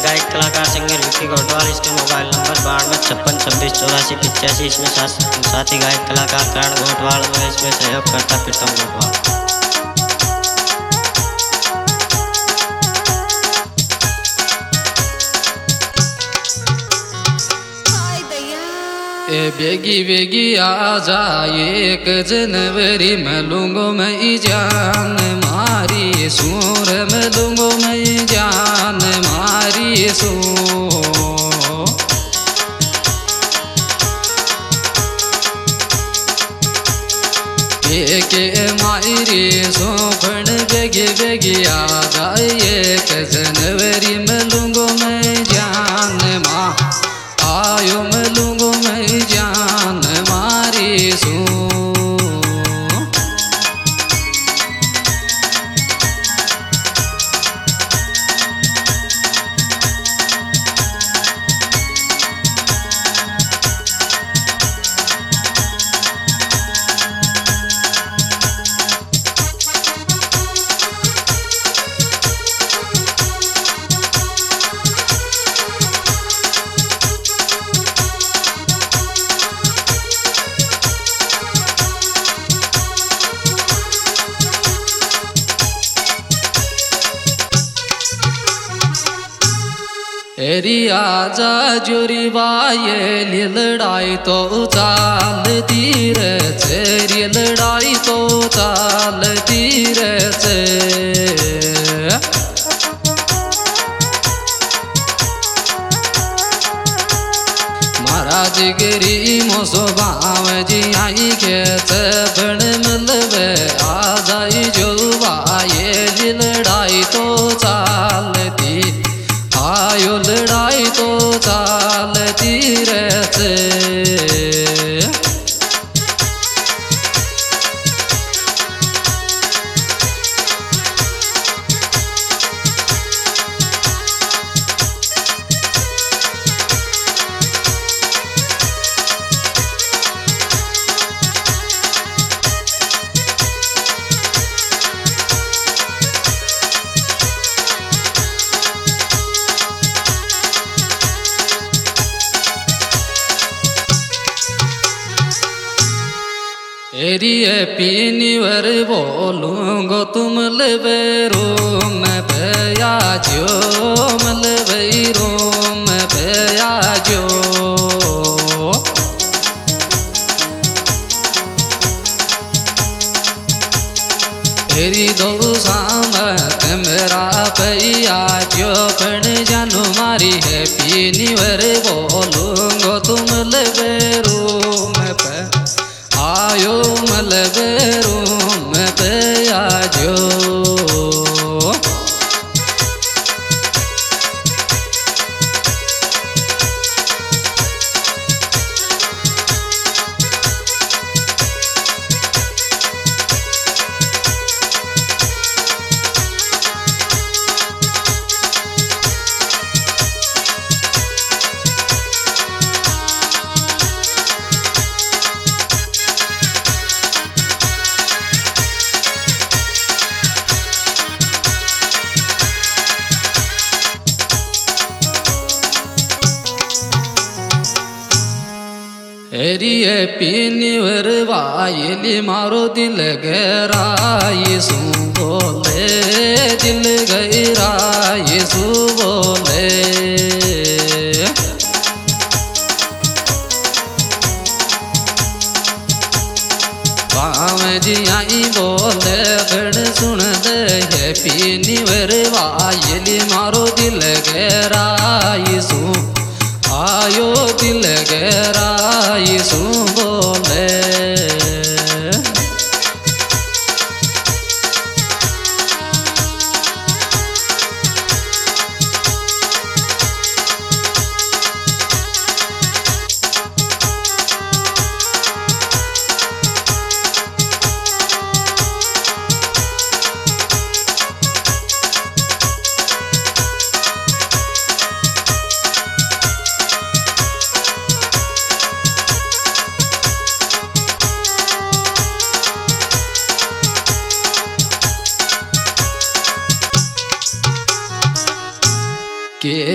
गायक कलाकार सिंगर विक्की गोटवाल। इसके मोबाइल नंबर 9256268485। इसमें साथी गायक कलाकार करण गोटवाल व इसमें सहयोग करता प्रीतम गोटवाल। बेगी बेगी आजा 1 जनवरी में लूंगो मैं जान मारी सूर में लूंगो मैं जान मारी सू के मायरी सोफन बेगी बेगी आजा 1 जनवरी में लूंगो मैं जान माँ आयो मैं लूंगो मैं जान मारी सू एरी आजा जोरी बाये लड़ाई तो चालती रे तेरी लड़ाई तो चालती रे महाराज गिरी मोसो बाव जी आई के बन मिलवे आ जाई जो बाये लड़ाई तो चालती आयो लड़ाई तो चालती रहते एरी पीनीवर बोलूंगो तुम लवेरो मैं भया जो मलवेरो मैं भया जो एरी दो सामत मेरा भैया जो पण जानू मारी है पीनीवर बोलूंगो तुम लवेरो मैं आयो मलबेरो में भया जो एरी पीनीवर वायली मारो दिल गहराई सू बोले दिल गहराई सू बोले बाव जी आई बोले बड़ सुन दे पीनीवर वायली मारो दिल गहराई सू आयो दिल गहराई सू बोले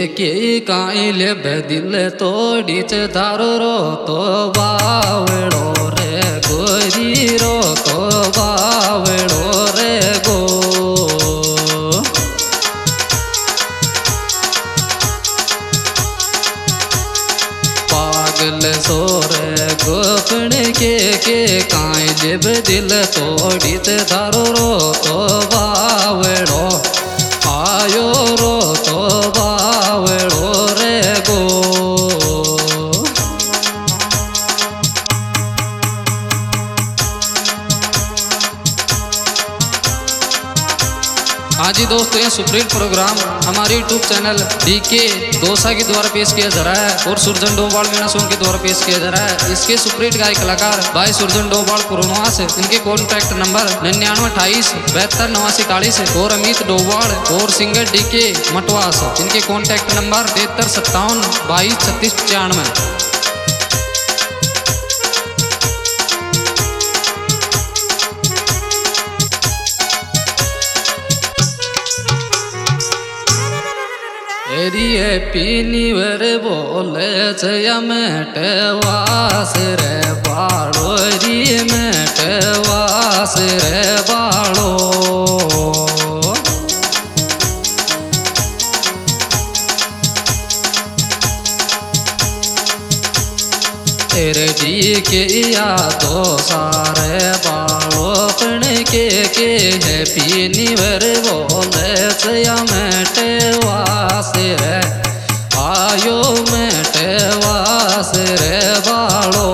के काई ले दिल तोड़ीच दारू रो तो बावड़ो रे गोरी रो तो बावड़ो रे गो पागल सोरे गोपण के काई जब दिल तोड़ीत दारू रो तो बावड़ो आयो रो तो बावड़ो रे गो हाँ जी दोस्तों, ये सुप्रीम प्रोग्राम हमारे यूट्यूब चैनल डीके दोसा के द्वारा पेश किया जा रहा है और सुरजन डोभाल वीणा सॉन्ग के द्वारा पेश किया जा रहा है। इसके सुप्रीत गायक कलाकार भाई सुरजन डोभाल पुरोनवा से, इनके कॉन्टैक्ट नंबर 9928 72 89 40 और अमित डोभाल और सिंगर डीके मटवास, इनके कॉन्टैक्ट नंबर 73 57 22 36 95। पीनीवर बोले छया मेटवास रे बाड़ो री मेटवास रे बाड़ो तेरे डी के यादो सारे बाड़ो पण के है पीनीवर बोले छया मेटवास रे आयो मेटवास रे बाड़ो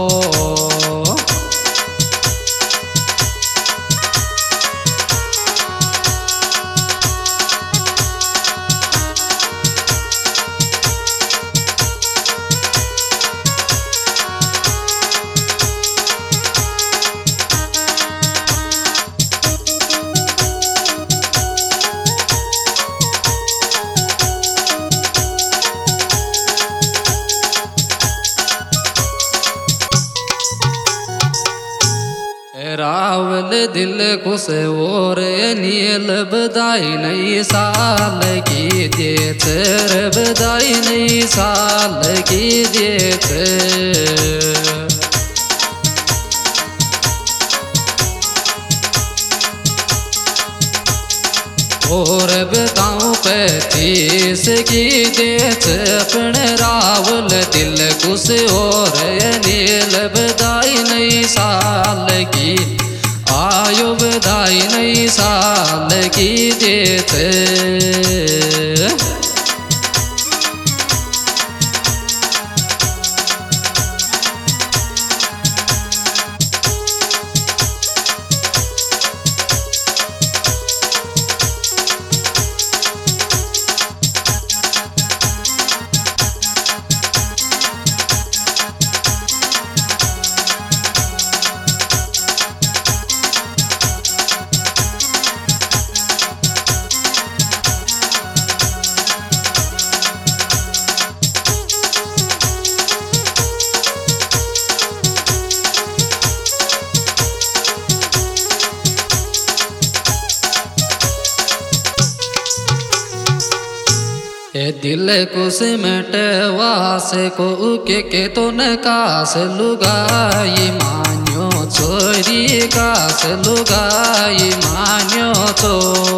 रावल दिल खुश और नील बधाई नई साल की देत रे बधाई नई साल की देत और बताऊं 35 की देत अपने रावल दिल खुश और नील बधाई नई साल की आयो बधाई नई साल की देत दिल को सिमट वास को के तो न कास लुगाई मान्यो छोरी कास लुगाई मान्यो छो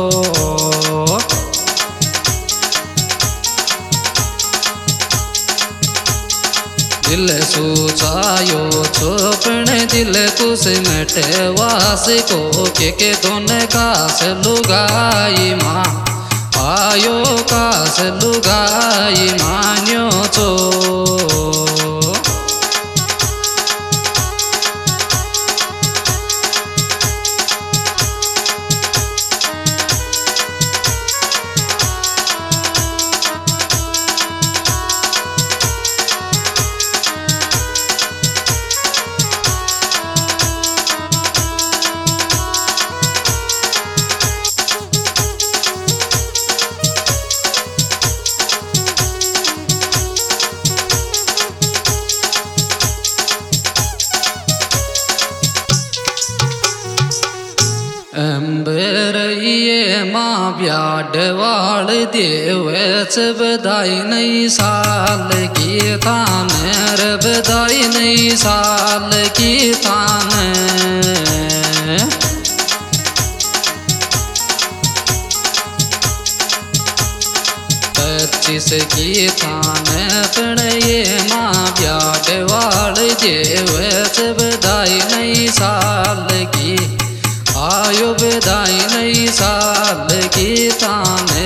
दिल सूचायो छोपण दिल को सिमट वास को के तो न कास लुगाई मां आयो कास लुगाई मान्यो छो ब्याडवाळ देवच बधाई नई साल की तान रे बधाई नई साल की तान 25 की तान प्रणये माँ ब्याडवाळ देवच बधाई नई साल की आयो बधाई नई साल की ताने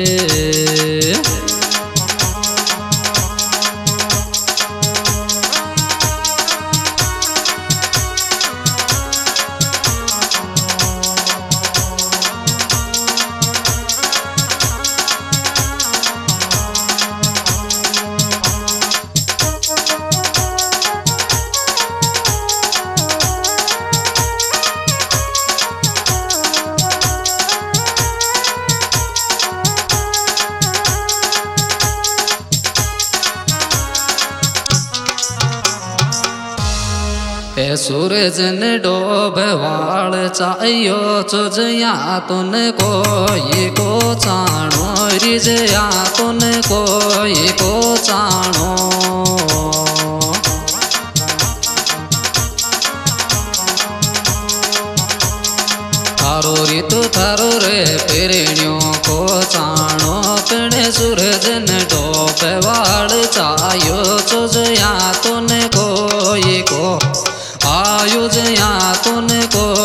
सूरज ने डोबवाल चाहियो चुजया तुन कोई को चाणो रिजया तुन कोई को चाणो थारो ऋतु थारो रे प्रेणियों को चाणो पिणे सूरज ने डोबवाल चाहियो चुजया तुन कोई को आयुजया तुन को